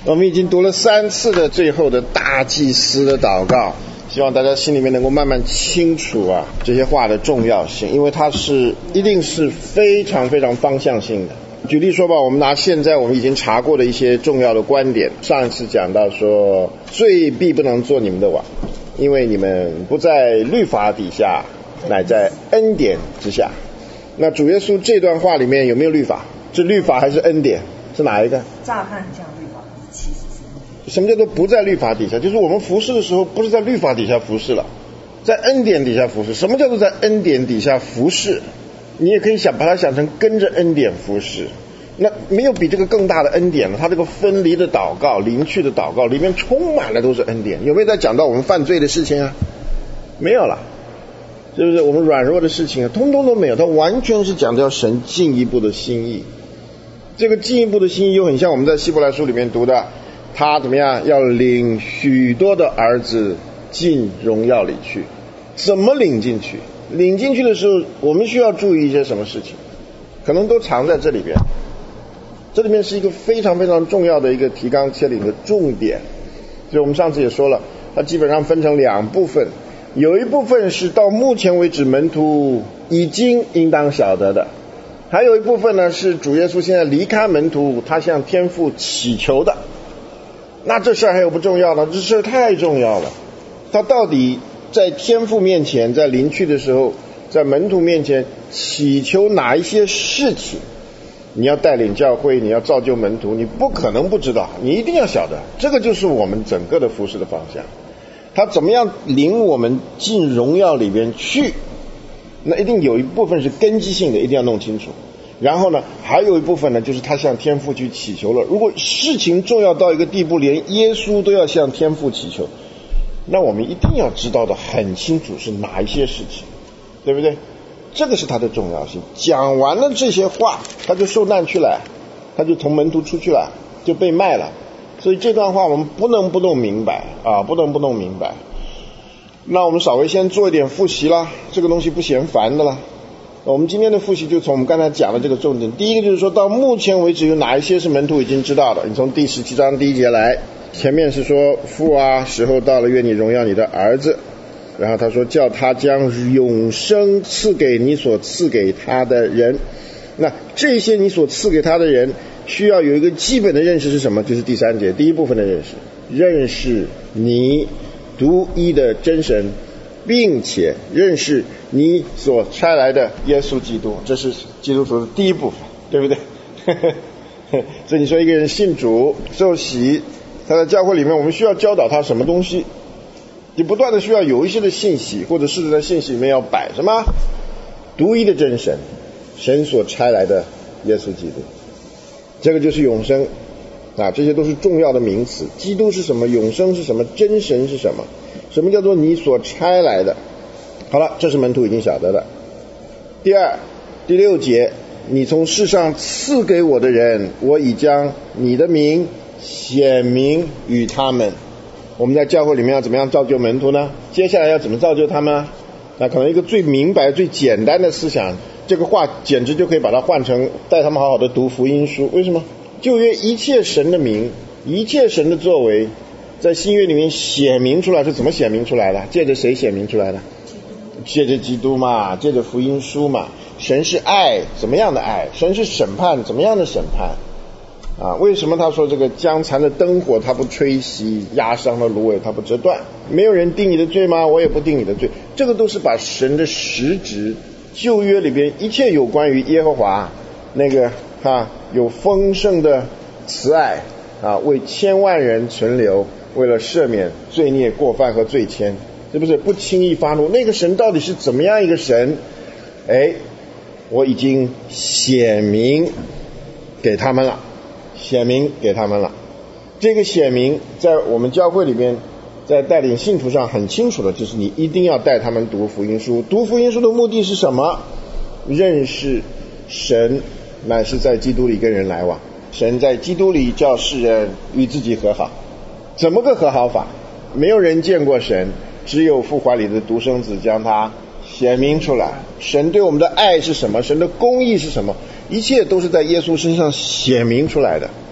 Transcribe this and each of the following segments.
我们已经读了3次的最后的大祭司的祷告，希望大家心里面能够慢慢清楚这些话的重要性，因为它是一定是非常非常方向性的。举例说吧，我们拿现在我们已经查过的一些重要的观点，上一次讲到说，罪必不能做你们的王，因为你们不在律法底下，乃在恩典之下。那主耶稣这段话里面有没有律法？是律法还是恩典？是哪一个？ 乍看很像律法，其实是什么叫做不在律法底下？就是我们服侍的时候不是在律法底下服侍了，在恩典底下服侍。什么叫做在恩典底下服侍？你也可以把它想成跟着恩典服侍。那没有比这个更大的恩典了。他这个分离的祷告，离去的祷告里面充满了都是恩典。有没有在讲到我们犯罪的事情啊？没有了，是不是？我们软弱的事情通通都没有，它完全是讲到神进一步的心意。这个进一步的心意又很像我们在希伯来书里面读的，他怎么样要领许多的儿子进荣耀里去。怎么领进去？领进去的时候我们需要注意一些什么事情，可能都藏在这里边。这里面是一个非常非常重要的一个提纲挈领的重点。所以我们上次也说了，它基本上分成2部分，有一部分是到目前为止门徒已经应当晓得的，还有一部分呢是主耶稣现在离开门徒，他向天父祈求的。那这事儿还有不重要呢？这事儿太重要了。他到底在天父面前，在临去的时候，在门徒面前祈求哪一些事情？你要带领教会，你要造就门徒，你不可能不知道，你一定要晓得。这个就是我们整个的服事的方向。他怎么样领我们进荣耀里边去，那一定有一部分是根基性的，一定要弄清楚。然后呢，还有一部分呢，就是他向天父去祈求了。如果事情重要到一个地步，连耶稣都要向天父祈求，那我们一定要知道的很清楚是哪一些事情，对不对？这个是它的重要性。讲完了这些话，他就受难去了，他就从门徒出去了，就被卖了。所以这段话我们不能不弄明白不能不弄明白。那我们稍微先做一点复习啦，这个东西不嫌烦的啦。我们今天的复习就从我们刚才讲的这个重点。第一个就是说到目前为止有哪一些是门徒已经知道的。你从第17章第1节来，前面是说父时候到了，愿你荣耀你的儿子。然后他说叫他将永生赐给你所赐给他的人。那这些你所赐给他的人需要有一个基本的认识是什么？就是第3节第一部分的认识，认识你独一的真神，并且认识你所差来的耶稣基督。这是基督徒的第一部分，对不对？所以你说一个人信主受洗，他在教会里面我们需要教导他什么东西？你不断的需要有一些的信息，或者是在信息里面要摆什么？独一的真神，神所差来的耶稣基督，这个就是永生这些都是重要的名词。基督是什么？永生是什么？真神是什么？什么叫做你所差来的？好了，这是门徒已经晓得的。第2第6节，你从世上赐给我的人，我已将你的名显明与他们。我们在教会里面要怎么样造就门徒呢？接下来要怎么造就他们？那可能一个最明白最简单的思想，这个话简直就可以把它换成带他们好好的读福音书。为什么？旧约一切神的名，一切神的作为，在新约里面显明出来，是怎么显明出来的？借着谁显明出来的？借着基督嘛，借着福音书嘛。神是爱，怎么样的爱？神是审判，怎么样的审判？为什么他说这个将残的灯火他不吹熄，压伤的芦苇他不折断？没有人定你的罪吗？我也不定你的罪。这个都是把神的实质，旧约里边一切有关于耶和华那个有丰盛的慈爱为千万人存留，为了赦免罪孽过犯和罪愆，是不是不轻易发怒？那个神到底是怎么样一个神？我已经显明给他们了，显明给他们了。这个显明在我们教会里边，在带领信徒上很清楚的，就是你一定要带他们读福音书。读福音书的目的是什么？认识神乃是在基督里跟人来往，神在基督里叫世人与自己和好。怎么个和好法？没有人见过神，只有父怀里的独生子将他显明出来。神对我们的爱是什么？神的公义是什么？一切都是在耶稣身上显明出来的。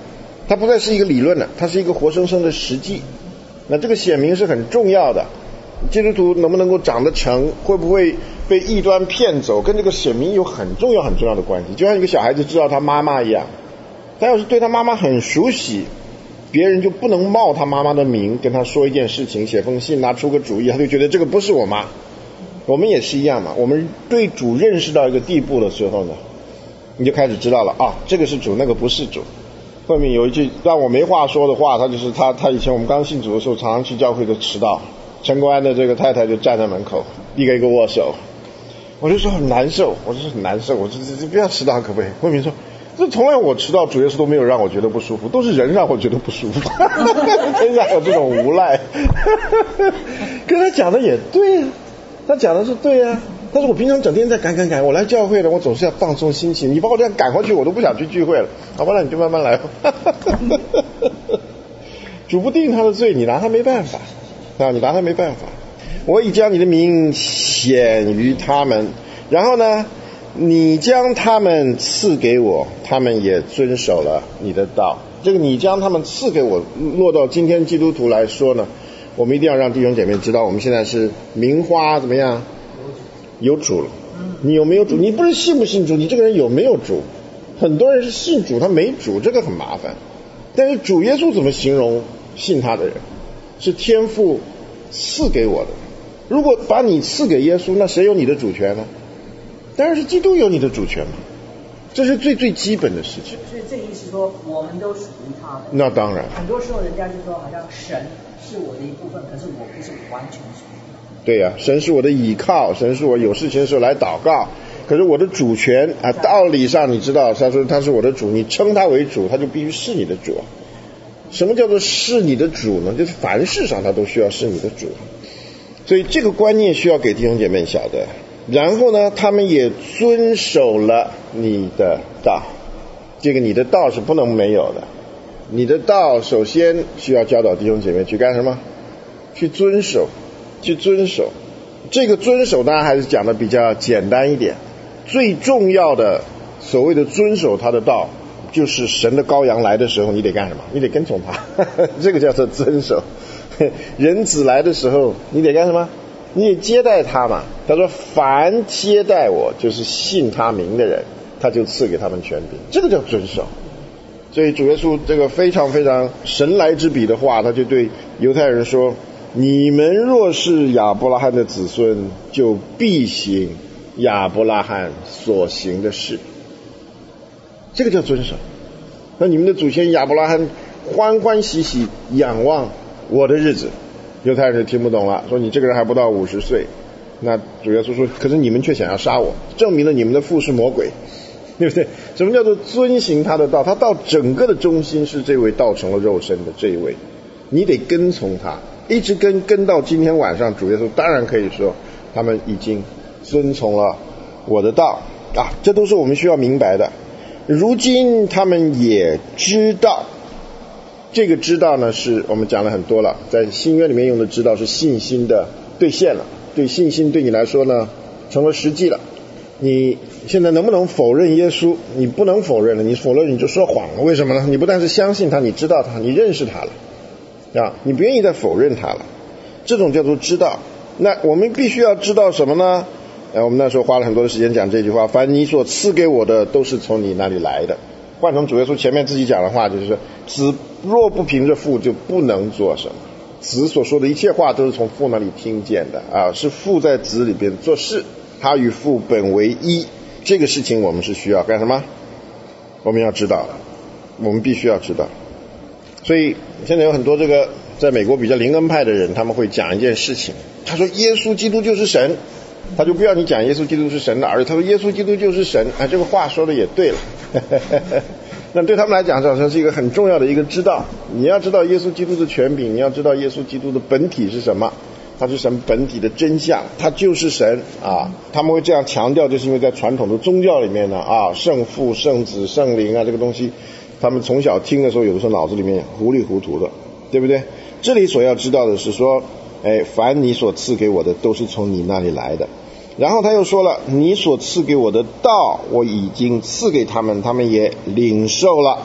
它不再是一个理论了，它是一个活生生的实际。那这个显明是很重要的，基督徒能不能够长得成，会不会被异端骗走，跟这个显明有很重要的关系。就像一个小孩子知道他妈妈一样，他要是对他妈妈很熟悉，别人就不能冒他妈妈的名跟他说一件事情，写封信拿出个主意，他就觉得这个不是我妈。我们也是一样嘛，我们对主认识到一个地步的时候呢，你就开始知道了啊，这个是主，那个不是主。后面有一句让我没话说的话，他就是他以前我们刚信主的时候，常常去教会都迟到，陈国安的这个太太就站在门口一个一个握手，我就说很难受，我说很难受，我说这不要迟到可不可以？后面说这从来我迟到主耶稣都没有让我觉得不舒服，都是人让我觉得不舒服。真的还有这种无赖。跟他讲的也对啊，他讲的是对啊，但是我平常整天在赶，我来教会了，我总是要放松心情，你把我这样赶回去，我都不想去聚会了。好吧，那你就慢慢来。主不定他的罪，你拿他没办法啊，你拿他没办法。我已将你的名显于他们，然后呢，你将他们赐给我，他们也遵守了你的道。这个你将他们赐给我，落到今天基督徒来说呢，我们一定要让弟兄姐妹知道，我们现在是名花怎么样？有主了。你有没有主？你不是信不信主，你这个人有没有主？很多人是信主，他没主，这个很麻烦。但是主耶稣怎么形容信他的人？是天父赐给我的。如果把你赐给耶稣，那谁有你的主权呢？当然是基督有你的主权嘛，这是最基本的事情。 所以这意思说，我们都属于他的。 那当然。 很多时候人家就说，好像神是我的一部分，可是我不是完全属于他。 对呀，神是我的倚靠，神是我有事情的时候来祷告。可是我的主权啊，道理上你知道，他说他是我的主，你称他为主，他就必须是你的主。什么叫做是你的主呢？就是凡事上他都需要是你的主。所以这个观念需要给弟兄姐妹晓得。然后呢，他们也遵守了你的道。这个你的道是不能没有的。你的道首先需要教导弟兄姐妹去干什么？去遵守。这个遵守当然还是讲的比较简单一点。最重要的所谓的遵守他的道，就是神的羔羊来的时候你得干什么？你得跟从他。这个叫做遵守。人子来的时候你得干什么？你得接待他嘛。他说凡接待我，就是信他名的人，他就赐给他们权柄。这个叫遵守。所以主耶稣这个非常非常神来之笔的话，他就对犹太人说，你们若是亚伯拉罕的子孙，就必行亚伯拉罕所行的事。这个叫遵守。那你们的祖先亚伯拉罕欢欢喜喜仰望我的日子，犹太人就听不懂了，说你这个人还不到50岁。那主耶稣说，可是你们却想要杀我，证明了你们的父是魔鬼，对不对？什么叫做遵行他的道？他道整个的中心是这位道成了肉身的这一位，你得跟从他，一直跟到今天晚上。主耶稣当然可以说他们已经遵从了我的道啊，这都是我们需要明白的。如今他们也知道，这个知道呢，是我们讲了很多了，在新约里面用的知道是信心的兑现了。对，信心对你来说呢成了实际了。你现在能不能否认耶稣？你不能否认了，你否认你就说谎了。为什么呢？你不但是相信他，你知道他，你认识他了啊，你不愿意再否认他了。这种叫做知道。那我们必须要知道什么呢？我们那时候花了很多的时间讲这句话，凡你所赐给我的都是从你那里来的。换成主耶稣前面自己讲的话，就是说子若不凭着父就不能做什么。子所说的一切话都是从父那里听见的啊，是父在子里边做事，他与父本为一。这个事情我们是需要干什么？我们要知道，我们必须要知道。所以现在有很多这个在美国比较灵恩派的人，他们会讲一件事情，他说耶稣基督就是神，他就不要你讲耶稣基督是神的儿子，他说耶稣基督就是神啊，这个话说的也对了。那对他们来讲，这是一个很重要的一个知道。你要知道耶稣基督的权柄，你要知道耶稣基督的本体是什么，他是神本体的真相，他就是神啊。他们会这样强调，就是因为在传统的宗教里面呢啊，圣父、圣子、圣灵啊，这个东西他们从小听的时候，有的时候脑子里面糊里糊涂的，对不对？这里所要知道的是说，凡你所赐给我的都是从你那里来的。然后他又说了，你所赐给我的道我已经赐给他们，他们也领受了，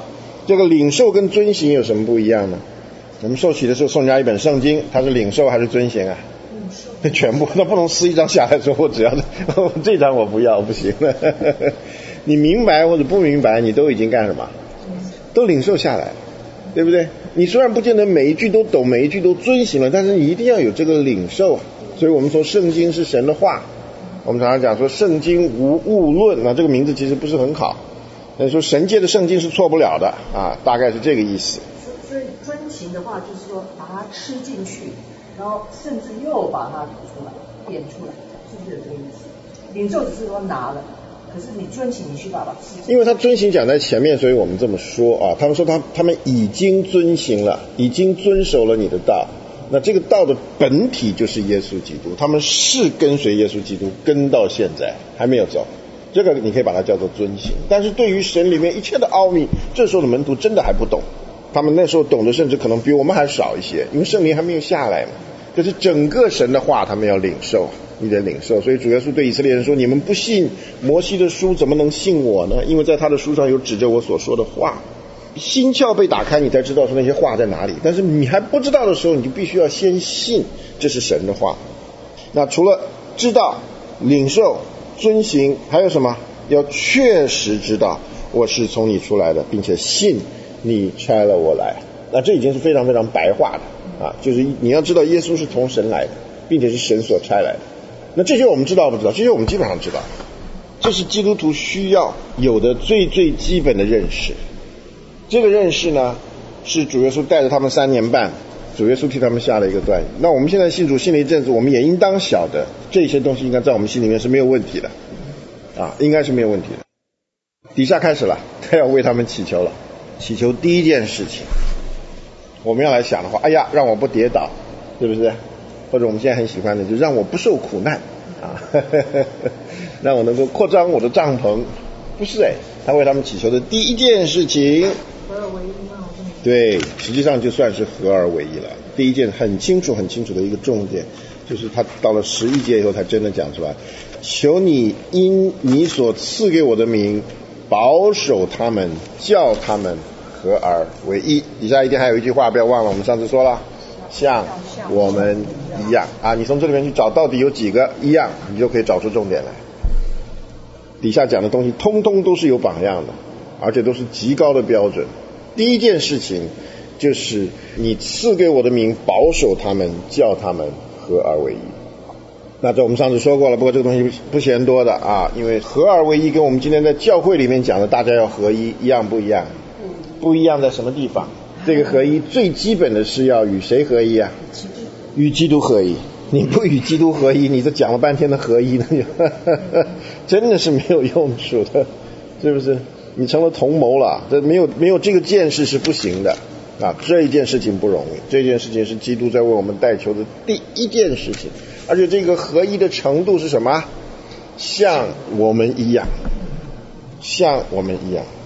这个领受跟遵行有什么不一样呢？我们受洗的时候送人家一本圣经，它是领受还是遵行啊？全部，那不能撕一张下来说我只要这张我不要，不行了。你明白或者不明白，你都已经干什么？都领受下来，对不对？你虽然不见得每一句都懂，每一句都遵行了，但是你一定要有这个领受。所以我们说圣经是神的话，我们常常讲说圣经无误论，那这个名字其实不是很好，但是说神界的圣经是错不了的啊，大概是这个意思。 所以遵行的话就是说把它吃进去，然后甚至又把它吐出来点出来，是不是有这个意思？领受只是说拿了，可是你遵行你去把它吃进去。 因为他遵行讲在前面，所以我们这么说啊，他们说他们已经遵行了，已经遵守了你的道，那这个道的本体就是耶稣基督，他们是跟随耶稣基督跟到现在还没有走，这个你可以把它叫做遵行。但是对于神里面一切的奥秘，这时候的门徒真的还不懂，他们那时候懂得甚至可能比我们还少一些，因为圣灵还没有下来嘛。可是整个神的话他们要领受，你得领受。所以主耶稣对以色列人说，你们不信摩西的书怎么能信我呢？因为在他的书上有指着我所说的话。心窍被打开，你才知道说那些话在哪里，但是你还不知道的时候，你就必须要先信这是神的话。那除了知道、领受、遵行，还有什么？要确实知道我是从你出来的，并且信你差了我来。那这已经是非常非常白话的啊，就是你要知道耶稣是从神来的，并且是神所差来的。那这些我们知道不知道？这些我们基本上知道，这是基督徒需要有的最最基本的认识。这个认识呢，是主耶稣带着他们3年半，主耶稣替他们下了一个断语。那我们现在信主信了一阵子，我们也应当晓得这些东西应该在我们心里面是没有问题的啊，应该是没有问题的。底下开始了，他要为他们祈求了。祈求第一件事情，我们要来想的话，哎呀，让我不跌倒，是不是？或者我们现在很喜欢的，就让我不受苦难啊，让我能够扩张我的帐篷。不是他为他们祈求的第一件事情， 合而为一吗？ 对，实际上就算是合而为一了。第一件很清楚的一个重点，就是他到了11节以后才真的讲出来，求你因你所赐给我的名保守他们，叫他们合而为一。底下一定还有一句话不要忘了，我们上次说了，像我们一样啊，你从这里面去找到底有几个一样，你就可以找出重点来。底下讲的东西通通都是有榜样的，而且都是极高的标准。第一件事情就是你赐给我的名保守他们，叫他们合而为一。那这我们上次说过了，不过这个东西不嫌多的啊，因为合而为一跟我们今天在教会里面讲的大家要合一一样不一样？不一样在什么地方？这个合一最基本的是要与谁合一啊？与基督合一。你不与基督合一，你这讲了半天的合一呢，真的是没有用处的，是不是？你成了同谋了，这没有这个见识是不行的啊！这一件事情不容易，这件事情是基督在为我们代求的第一件事情，而且这个合一的程度是什么？像我们一样，像我们一样。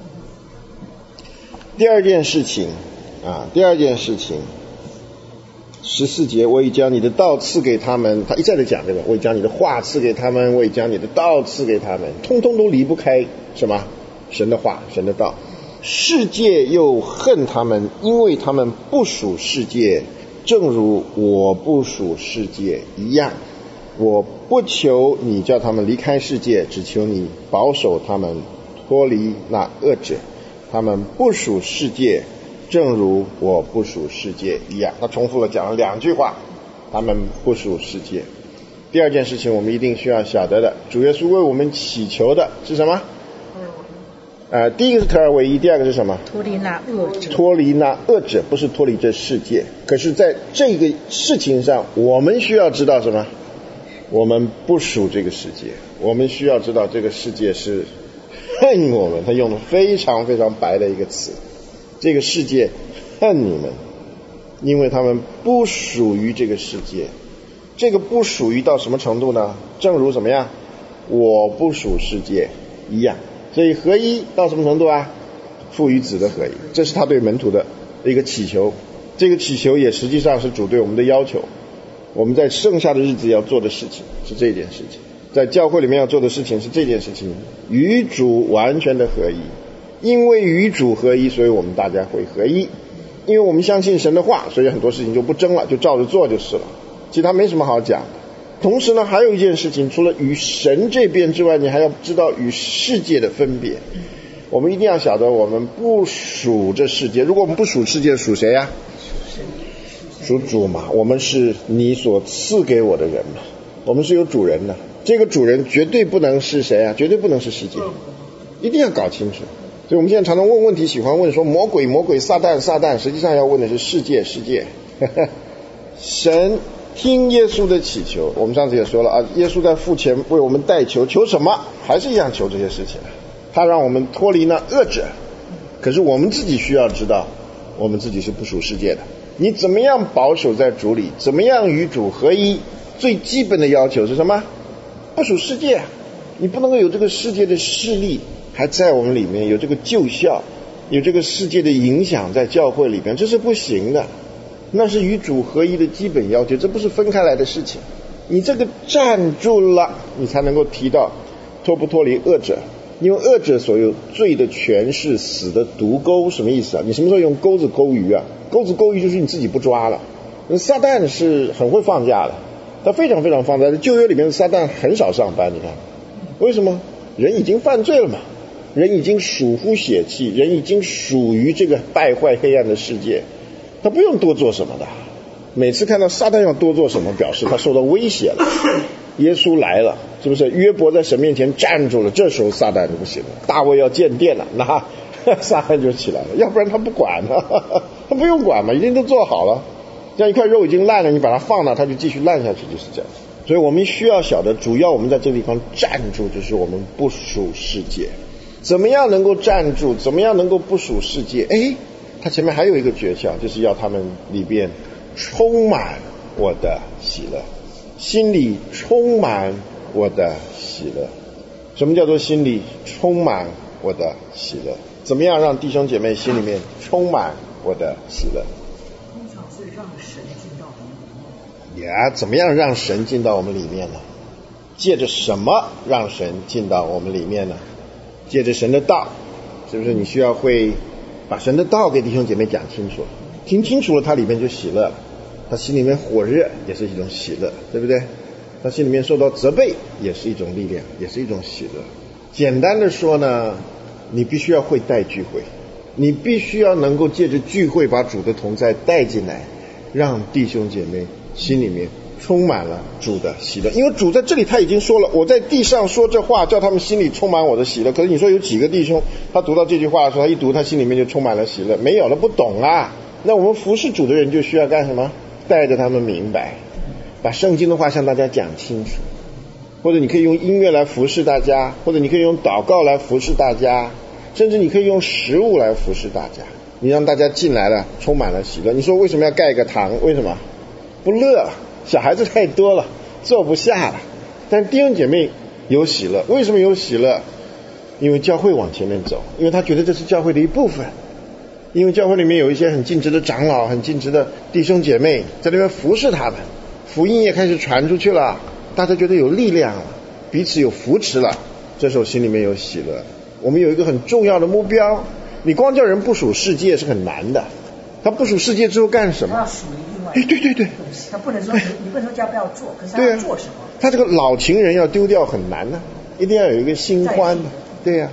第二件事情14节，我已将你的道赐给他们，他一再的讲这个，我已将你的话赐给他们，我已将你的道赐给他们，通通都离不开什么？神的话，神的道。世界又恨他们，因为他们不属世界，正如我不属世界一样。我不求你叫他们离开世界，只求你保守他们脱离那恶者。他们不属世界，正如我不属世界一样。他重复了讲了2句话，他们不属世界。第二件事情我们一定需要晓得的，主耶稣为我们祈求的是什么？第一个是合而为一，第二个是什么？ 脱离那恶者。 脱离那恶者，不是脱离这世界。可是在这个事情上，我们需要知道什么？我们不属这个世界，我们需要知道这个世界是恨我们，他用了非常非常白的一个词，这个世界恨你们，因为他们不属于这个世界。这个不属于到什么程度呢？正如怎么样？我不属世界一样。所以合一到什么程度啊？父与子的合一，这是他对门徒的一个祈求。这个祈求也实际上是主对我们的要求，我们在剩下的日子要做的事情是这件事情，在教会里面要做的事情是这件事情，与主完全的合一。 因为与主合一，所以我们大家会合一。因为我们相信神的话，所以很多事情就不争了，就照着做就是了，其他没什么好讲的。同时呢，还有一件事情，除了与神这边之外，你还要知道与世界的分别。我们一定要晓得，我们不属这世界。如果我们不属世界，属谁呀？属主嘛。我们是你所赐给我的人嘛，我们是有主人的。这个主人绝对不能是谁啊？绝对不能是世界，一定要搞清楚。所以我们现在常常问问题，喜欢问说魔鬼魔鬼撒旦撒旦，实际上要问的是世界世界。神听耶稣的祈求，我们上次也说了啊，耶稣在父前为我们代求，求什么？还是一样求这些事情。他让我们脱离那恶者，可是我们自己需要知道，我们自己是不属世界的。你怎么样保守在主里，怎么样与主合一，最基本的要求是什么？不属世界。你不能够有这个世界的势力还在我们里面，有这个旧效，有这个世界的影响在教会里面，这是不行的。那是与主合一的基本要求，这不是分开来的事情。你这个站住了，你才能够提到脱不脱离恶者。因为恶者所有罪的权势，死的毒钩，什么意思啊？你什么时候用钩子钩鱼啊？钩子钩鱼就是你自己不抓了。撒旦是很会放假的，他非常非常放假。旧约里面的撒旦很少上班，你看为什么？人已经犯罪了嘛，人已经属乎血气，人已经属于这个败坏黑暗的世界，他不用多做什么的。每次看到撒旦要多做什么，表示他受到威胁了。耶稣来了，是不是？约伯在神面前站住了，这时候撒旦就不行了。大卫要建殿了，那撒旦就起来了，要不然他不管了，他不用管嘛，已经都做好了。这样一块肉已经烂了，你把它放那，它就继续烂下去，就是这样。所以我们需要晓得，主要我们在这个地方站住，就是我们不属世界。怎么样能够站住？怎么样能够不属世界？他前面还有一个诀窍，就是要他们里边充满我的喜乐，心里充满我的喜乐。什么叫做心里充满我的喜乐？怎么样让弟兄姐妹心里面充满我的喜乐？ 通常是让神进到我们里面。 怎么样让神进到我们里面呢？借着什么让神进到我们里面呢？借着神的道，是不是？你需要会把神的道给弟兄姐妹讲清楚，听清楚了，他里面就喜乐了。他心里面火热也是一种喜乐，对不对？他心里面受到责备也是一种力量，也是一种喜乐。简单的说呢，你必须要会带聚会，你必须要能够借着聚会把主的同在带进来，让弟兄姐妹心里面充满了主的喜乐。因为主在这里他已经说了，我在地上说这话，叫他们心里充满我的喜乐。可是你说有几个弟兄他读到这句话的时候，他一读他心里面就充满了喜乐？没有了，不懂啊。那我们服侍主的人就需要干什么？带着他们明白，把圣经的话向大家讲清楚。或者你可以用音乐来服侍大家，或者你可以用祷告来服侍大家，甚至你可以用食物来服侍大家。你让大家进来了充满了喜乐。你说为什么要盖个堂？为什么？不乐，小孩子太多了，坐不下了。但是弟兄姐妹有喜乐。为什么有喜乐？因为教会往前面走，因为他觉得这是教会的一部分，因为教会里面有一些很尽职的长老，很尽职的弟兄姐妹在那边服侍他们，福音也开始传出去了，大家觉得有力量了，彼此有扶持了，这时候心里面有喜乐。我们有一个很重要的目标，你光叫人不属世界是很难的。他不属世界之后干什么？ 他要属于另外一个东西，他不能说你不能说叫不要做，可是他要做什么？ 他这个老情人要丢掉很难呢，一定要有一个新欢的。对呀，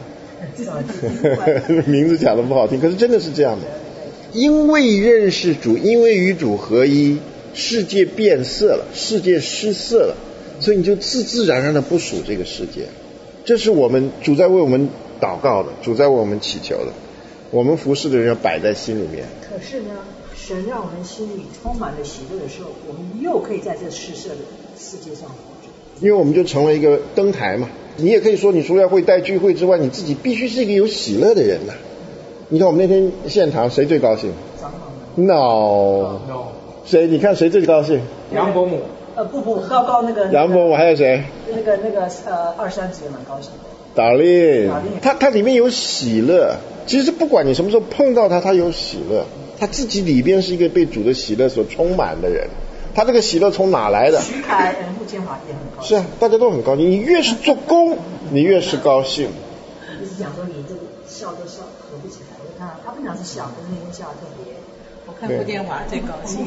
名字讲的不好听，可是真的是这样的。因为认识主，因为与主合一，世界变色了，世界失色了，所以你就自自然然的不属这个世界。这是我们主在为我们祷告的，主在为我们祈求的，我们服侍的人要摆在心里面。 可是呢，神让我们心里充满了喜乐的时候，我们又可以在这失色的世界上活着， 因为我们就成了一个灯台嘛。你也可以说，你除了会带聚会之外，你自己必须是一个有喜乐的人呐。你看我们那天现场谁最高兴？ 长老 No， 谁？你看谁最高兴？ 杨伯母。 不，高那个杨伯母，还有谁？ 那个23级也蛮高兴的。 达令，他里面有喜乐。其实不管你什么时候碰到他有喜乐，他自己里边是一个被主的喜乐所充满的人。他这个喜乐从哪来的？ 徐凯、穆建华也很高兴。 是啊，大家都很高兴。你越是做工，你越是高兴。 就是讲说你这个笑都笑平常是小，可是那天笑得特别。 我看过电话最高兴。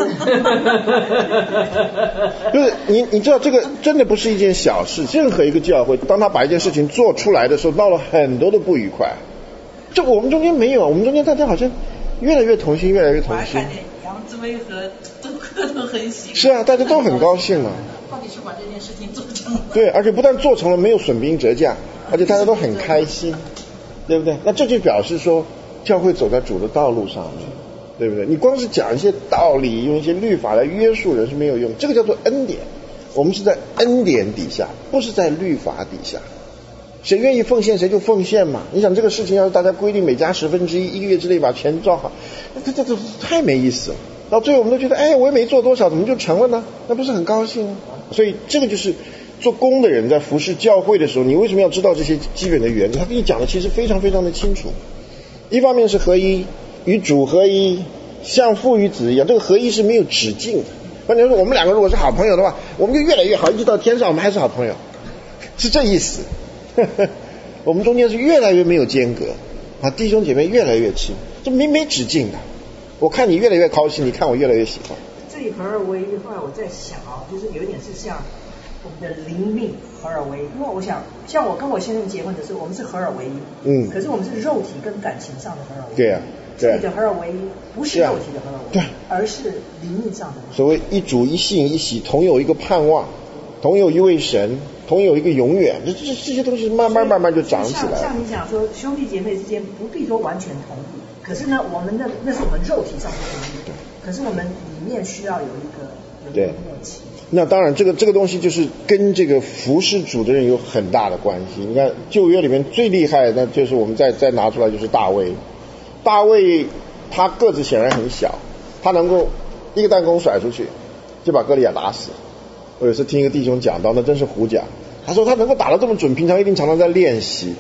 就是你知道这个真的不是一件小事，任何一个教会，当他把一件事情做出来的时候，闹了很多的不愉快。这我们中间没有，我们中间大家好像越来越同心，越来越同心。 我还看见杨志威和周克都很喜欢。 是啊，大家都很高兴嘛。 到底是把这件事情做成了。 对，而且不但做成了，没有损兵折将，而且大家都很开心，对不对？那这就表示说，教会走在主的道路上面，对不对？你光是讲一些道理，用一些律法来约束人是没有用，这个叫做恩典。我们是在恩典底下，不是在律法底下。谁愿意奉献谁就奉献嘛。你想这个事情要是大家规定每家1/10，一个月之内把钱造好，这太没意思了。到最后我们都觉得，哎，我也没做多少，怎么就成了呢？那不是很高兴吗？所以这个就是做工的人在服侍教会的时候，你为什么要知道这些基本的原则？他跟你讲的其实非常非常的清楚。一方面是合一，与主合一，像父与子一样，这个合一是没有止境的。换句话说，我们两个如果是好朋友的话，我们就越来越好，一直到天上我们还是好朋友，是这意思。我们中间是越来越没有间隔啊，弟兄姐妹越来越亲，这没止境的。我看你越来越高兴，你看我越来越喜欢。 这里合而为一的话，我在想就是有一点是像我们的灵命合而为一，因为我想像我跟我先生结婚的时候，我们是合而为一，可是我们是肉体跟感情上的合而为一。 对啊， 这里的合而为一不是肉体的合而为一，对，而是灵命上的。 所谓一主一信一喜，同有一个盼望，同有一位神，同有一个永远，这些东西慢慢就长起来了。 像你讲说兄弟姐妹之间不必说完全同意，可是呢，我们那是我们肉体上的同意，可是我们里面需要有一个默契。 那当然，这个东西就是跟这个服侍主的人有很大的关系。你看旧约里面最厉害的，就是我们再拿出来就是大卫。大卫他个子显然很小，他能够一个弹弓甩出去就把歌利亚打死。我有时听一个弟兄讲到，那真是胡讲。他说他能够打得这么准，平常一定常常在练习。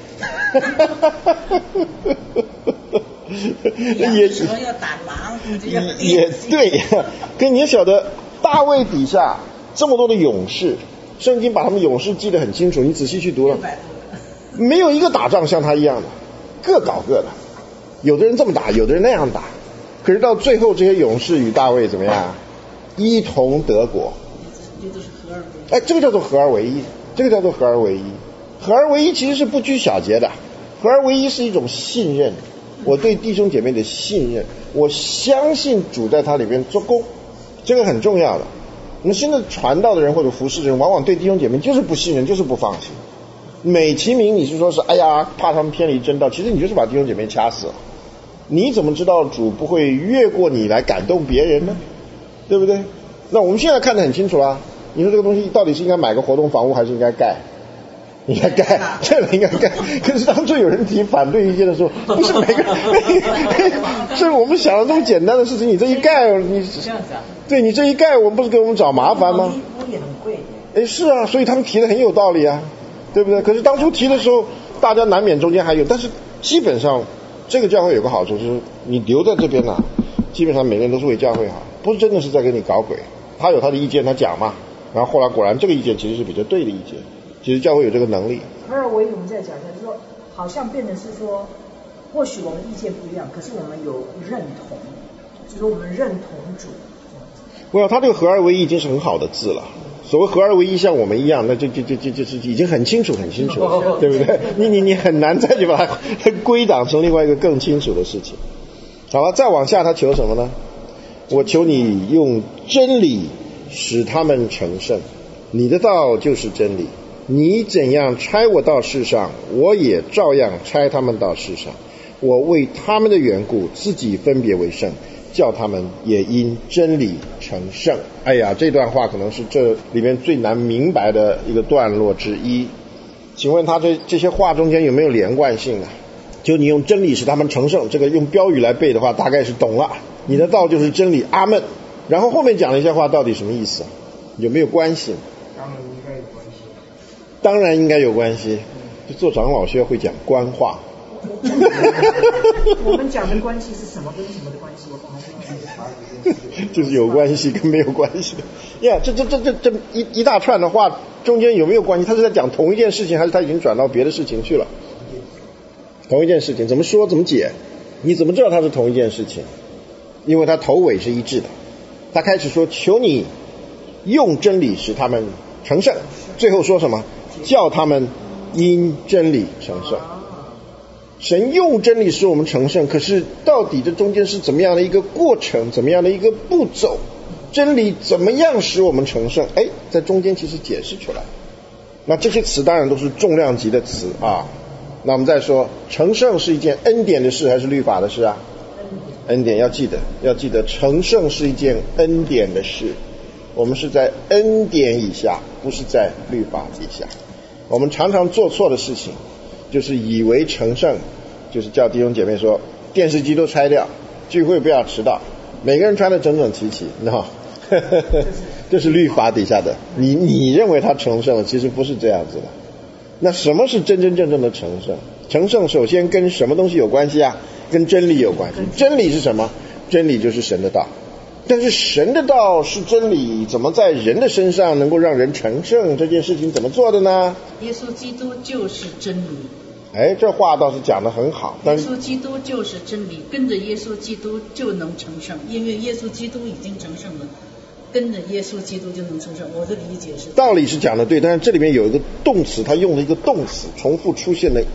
也什么要打狼， 也对，可你也晓得大卫底下这么多的勇士，圣经把他们勇士记得很清楚，你仔细去读了，没有一个打仗像他一样的，各搞各的，有的人这么打，有的人那样打，可是到最后这些勇士与大卫怎么样？一同得国。哎，这个叫做合而为一，这个叫做合而为一。合而为一其实是不拘小节的，合而为一是一种信任，我对弟兄姐妹的信任，我相信主在他里面做工，这个很重要的。我们现在传道的人或者服侍的人，往往对弟兄姐妹就是不信任，就是不放心。美其名你是说是哎呀怕他们偏离真道，其实你就是把弟兄姐妹掐死了。你怎么知道主不会越过你来感动别人呢？对不对？那我们现在看得很清楚啦。你说这个东西到底是应该买个活动房屋还是应该盖？应该盖，这个应该盖。可是当初有人提反对意见的时候，不是每个是我们想的这么简单的事情，你这一盖，你对你这一盖，我们不是给我们找麻烦吗？ 屋也很贵。 哎，是啊，所以他们提的很有道理啊，对不对？可是当初提的时候，大家难免中间还有，但是基本上这个教会有个好处，就是你留在这边呢，基本上每个人都是为教会好，不是真的是在跟你搞鬼。他有他的意见，他讲嘛，然后后来果然这个意见其实是比较对的意见。其实教会有这个能力。 合而为一，我们再讲一下，就是说，好像变成是说，或许我们意见不一样，可是我们有认同，就是我们认同主。 他这个合而为一已经是很好的字了。所谓合而为一，像我们一样，那就是已经很清楚，对不对？你很难再去把它归档成另外一个更清楚的事情。好了，再往下他求什么呢？我求你用真理使他们成圣，你的道就是真理。你怎样差我到世上，我也照样差他们到世上。我为他们的缘故，自己分别为圣，叫他们也因真理成圣。哎呀，这段话可能是这里面最难明白的一个段落之一。请问他这些话中间有没有连贯性啊？就你用真理使他们成圣，这个用标语来背的话，大概是懂了。你的道就是真理，阿们。然后后面讲了一些话，到底什么意思？有没有关系？当然应该有关系。就做长老需要会讲官话。 我们讲的关系是什么跟什么的关系？我还就是有关系跟没有关系的。呀，这一大串的话中间有没有关系？他是在讲同一件事情，还是他已经转到别的事情去了？同一件事情怎么说怎么解？ 你怎么知道它是同一件事情？因为它头尾是一致的。他开始说求你用真理使他们成圣，最后说什么？叫他们因真理成圣。神用真理使我们成圣，可是到底这中间是怎么样的一个过程，怎么样的一个步骤？真理怎么样使我们成圣？在中间其实解释出来。那这些词当然都是重量级的词啊。那我们再说，成圣是一件恩典的事还是律法的事啊？恩典，要记得成圣是一件恩典的事。我们是在恩典以下，不是在律法以下。我们常常做错的事情，就是以为成圣就是叫弟兄姐妹说电视机都拆掉，聚会不要迟到，每个人穿得整整齐齐，你知道这是律法底下的。你认为他成圣了，其实不是这样子的。那什么是真真正正的成圣？成圣首先跟什么东西有关系啊？跟真理有关系。真理是什么？真理就是神的道。但是神的道是真理，怎么在人的身上能够让人成圣？这件事情怎么做的呢？ 耶稣基督就是真理。 这话倒是讲得很好。 耶稣基督就是真理，跟着耶稣基督就能成圣，因为耶稣基督已经成圣了，跟着耶稣基督就能成圣。我的理解是道理是讲的对，但是这里面有一个动词，他用了一个动词重复出现了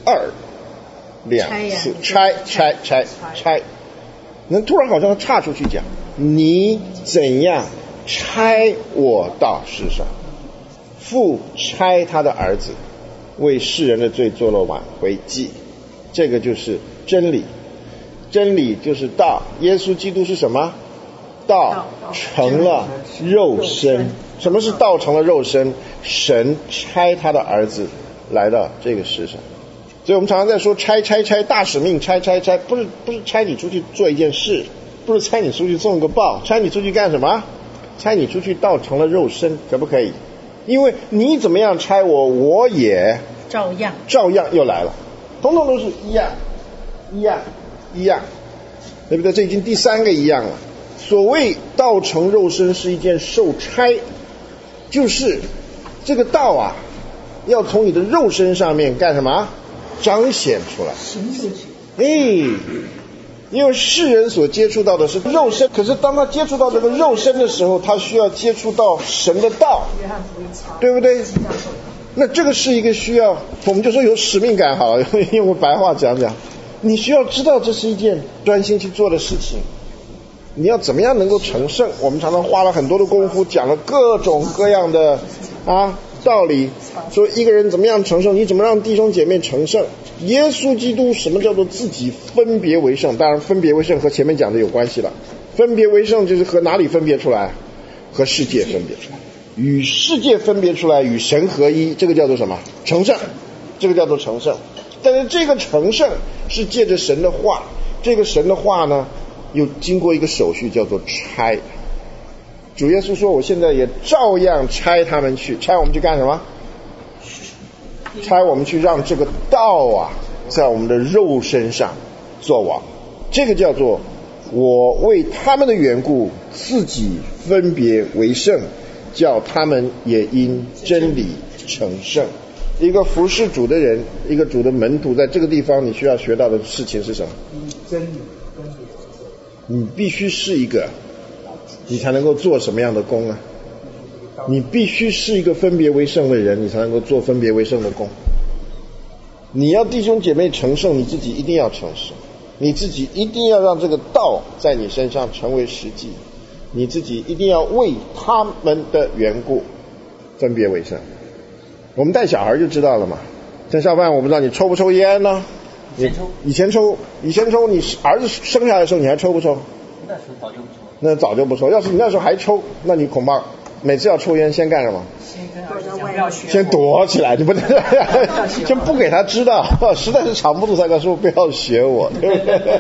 1、2、2次，拆。那突然好像岔出去讲，你怎样差我到世上？父差他的儿子为世人的罪做了挽回祭。这个就是真理。真理就是道。耶稣基督是什么？道成了肉身。什么是道成了肉身？神差他的儿子来到这个世上。所以我们常常在说差大使命，差，不是差你出去做一件事，不是差你出去送个报，差你出去干什么？差你出去道成了肉身，可不可以？因为你怎么样差我，我也照样又来了，统统都是一样，对不对？这已经第3个一样了。所谓道成肉身是一件受差，就是这个道啊，要从你的肉身上面干什么？彰显出来， 行出去。 因为世人所接触到的是肉身，可是当他接触到这个肉身的时候，他需要接触到神的道，对不对？那这个是一个需要，我们就说有使命感好了，用白话讲，你需要知道这是一件专心去做的事情。你要怎么样能够成圣？我们常常花了很多的功夫，讲了各种各样的道理，说一个人怎么样成圣，你怎么让弟兄姐妹成圣。耶稣基督什么叫做自己分别为圣？当然分别为圣和前面讲的有关系了。分别为圣就是和哪里分别出来？和世界分别出来，与世界分别出来，与神合一，这个叫做什么？成圣，这个叫做成圣。但是这个成圣是借着神的话，这个神的话呢又经过一个手续叫做差。主耶稣说我现在也照样差他们去，差我们去干什么？差我们去让这个道啊在我们的肉身上做王。这个叫做我为他们的缘故自己分别为圣，叫他们也因真理成圣。一个服侍主的人，一个主的门徒，在这个地方你需要学到的事情是什么？ 真理分别为圣。 你必须是一个，你才能够做什么样的工啊？你必须是一个分别为圣的人，你才能够做分别为圣的工。你要弟兄姐妹成圣，你自己一定要成圣，你自己一定要让这个道在你身上成为实际，你自己一定要为他们的缘故分别为圣。我们带小孩就知道了嘛。像小范，我不知道你抽不抽烟呢？以前抽，你儿子生下来的时候你还抽不抽？ 那时候早就不抽。 那早就不抽。要是你那时候还抽，那你恐怕每次要抽烟先干什么？先躲起来，你不能先不给他知道，实在是藏不住他跟他说不要学我，对不对？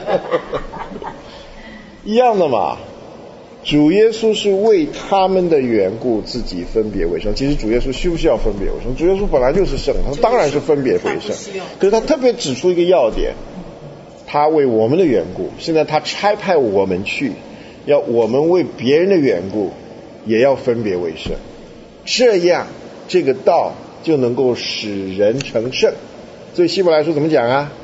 一样的嘛。主耶稣是为他们的缘故自己分别为圣。其实主耶稣需不需要分别为圣？主耶稣本来就是圣，他当然是分别为圣。可是他特别指出一个要点，他为我们的缘故，现在他差派我们去，要我们为别人的缘故也要分别为圣，这样这个道就能够使人成圣。所以希伯来书怎么讲啊？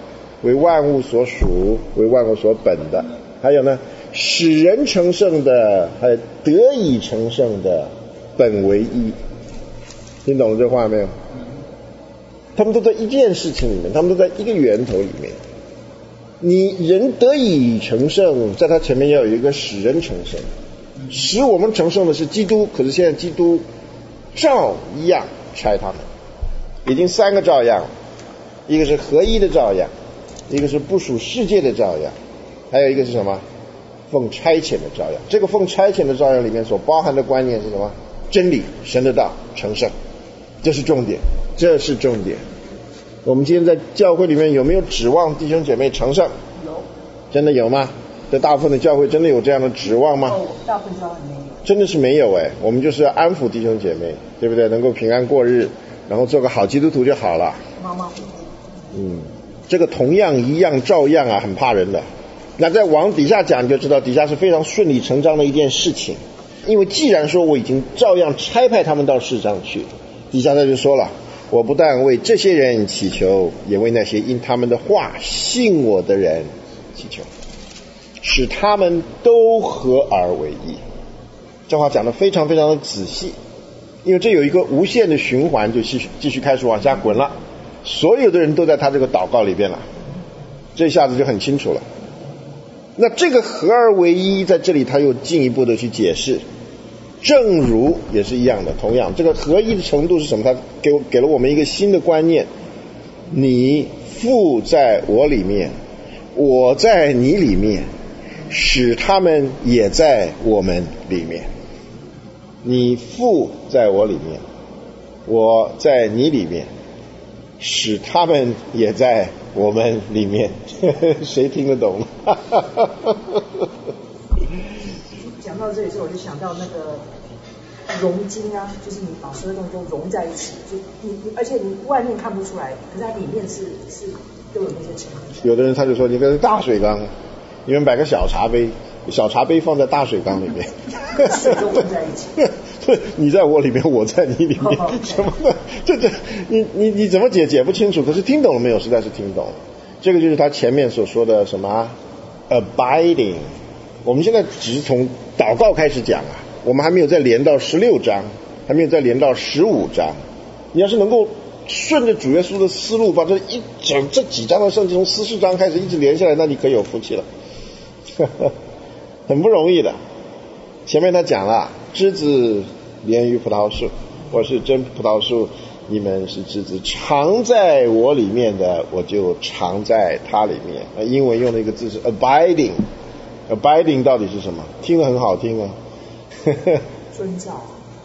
为万物所属，为万物所本的。还有呢，使人成圣的，还有得以成圣的，本为一。听懂了这话没有？他们都在一件事情里面，他们都在一个源头里面。你人得以成圣，在他前面要有一个使人成圣。使我们成圣的是基督，可是现在基督照样差他们，已经三个照样了，一个是合一的照样，一个是不属世界的照样，还有一个是什么？奉差遣的照样。这个奉差遣的照样里面所包含的观念是什么？真理，神的道，成圣，这是重点，这是重点。我们今天在教会里面有没有指望弟兄姐妹成圣？ 有。 真的有吗？在大部分的教会真的有这样的指望吗？ 大部分教会没有。 真的是没有哎，我们就是要安抚弟兄姐妹，对不对？能够平安过日，然后做个好基督徒就好了。 马马虎虎。 这个同样一样照样啊，很怕人的。那再往底下讲，你就知道底下是非常顺理成章的一件事情。因为既然说我已经照样差派他们到世上去，底下他就说了，我不但为这些人祈求，也为那些因他们的话信我的人祈求，使他们都合而为一。这话讲得非常非常的仔细，因为这有一个无限的循环，就继续开始往下滚了，所有的人都在他这个祷告里边了，这下子就很清楚了。那这个合而为一在这里他又进一步的去解释，正如也是一样的，同样这个合一的程度是什么？他给了我们一个新的观念，你父在我里面，我在你里面，使他们也在我们里面。你父在我里面，我在你里面，使他们也在我们里面。谁听得懂？ 讲到这里时候，我就想到那个融金啊，就是你把所有东西都融在一起，就你而且你外面看不出来，可是它里面是都有那些成分。 有的人他就说，你个大水缸，你们摆个小茶杯，小茶杯放在大水缸里面， 水都混在一起。 对，你在我里面，我在你里面，什么的，这你怎么解不清楚？可是听懂了没有？实在是听懂了。这个就是他前面所说的什么 abiding。我们现在只是从祷告开始讲啊，我们还没有再连到16章，还没有再连到15章。你要是能够顺着主耶稣的思路，把这几章的圣经从14章开始一直连下来，那你可有福气了。很不容易的。前面他讲了，枝子连于葡萄树，我是真葡萄树，你们是枝子，常在我里面的，我就常在他里面。英文用的一个字是 abiding。abiding 到底是什么？听得很好听啊。 遵照。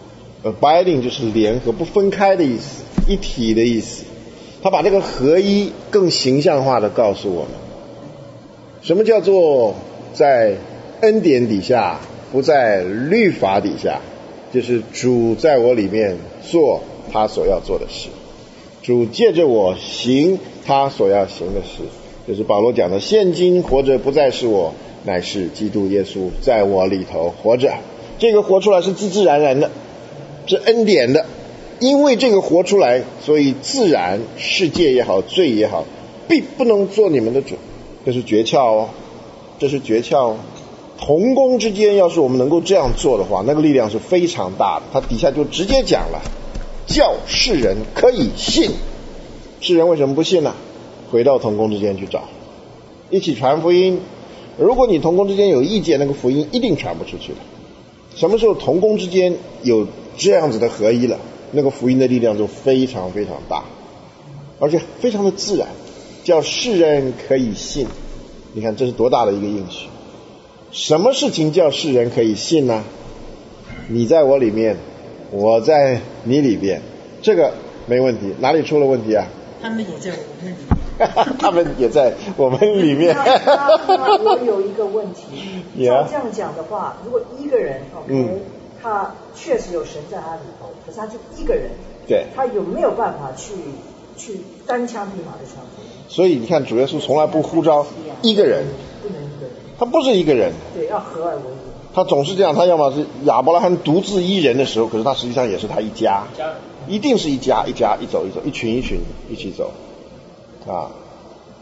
abiding 就是联合，不分开的意思，一体的意思。他把这个合一更形象化的告诉我们，什么叫做在恩典底下，不在律法底下，就是主在我里面做他所要做的事，主借着我行他所要行的事，就是保罗讲的，现今活着不再是我，乃是基督耶稣在我里头活着。这个活出来是自然然的，是恩典的，因为这个活出来，所以自然世界也好，罪也好，必不能做你们的主。这是诀窍哦，这是诀窍哦。同工之间要是我们能够这样做的话，那个力量是非常大的。他底下就直接讲了，叫世人可以信。世人为什么不信呢？回到同工之间去找，一起传福音。如果你同工之间有意见，那个福音一定传不出去的。什么时候同工之间有这样子的合一了，那个福音的力量就非常非常大，而且非常的自然，叫世人可以信。你看这是多大的一个应许。什么事情叫世人可以信呢？你在我里面，我在你里边，这个没问题。哪里出了问题啊？ 他们也在我们里面。 他们也在我们里面。 那我有一个问题，照这样讲的话，如果一个人他确实有神在他里头，可是他就一个人， 对， 他有没有办法去单枪匹马的传福音？ 所以你看，主耶稣从来不呼召一个人， 不能一个人， 他不是一个人， 对，要合而为一。 他总是这样，他要么是亚伯拉罕独自一人的时候，可是他实际上也是他一家，一定是一家一家一走一走，一群一群一起走啊。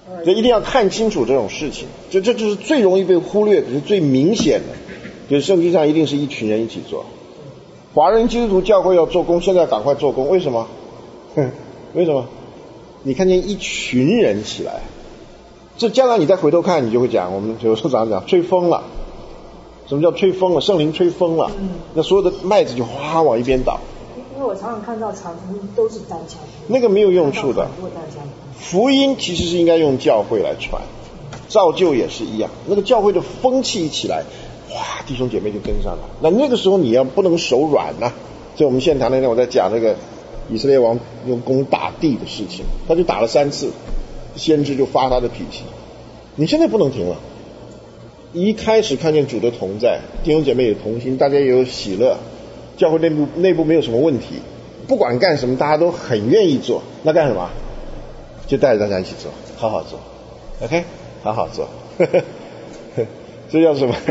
所以一定要看清楚这种事情。这就是最容易被忽略，可是最明显的，就是圣经上一定是一群人一起做。华人基督徒教会要做工，现在赶快做工，为什么？为什么？你看见一群人起来，这将来你再回头看，你就会讲，我们有时候常讲吹风了。什么叫吹风了？圣灵吹风了，那所有的麦子就哗往一边倒。 因为我常常看到传福音都是单枪， 那个没有用处的。福音其实是应该用教会来传，造就也是一样。那个教会的风气一起来，哇，弟兄姐妹就跟上了。那个时候你要不能手软啊。所以我们现场那天我在讲那个以色列王用弓打地的事情，他就打了3次，先知就发他的脾气。你现在不能停了。一开始看见主的同在，弟兄姐妹有同心，大家也有喜乐，教会内部没有什么问题，不管干什么大家都很愿意做，那干什么？就带着大家一起做，好好做 ，OK， 好好做，这叫什么？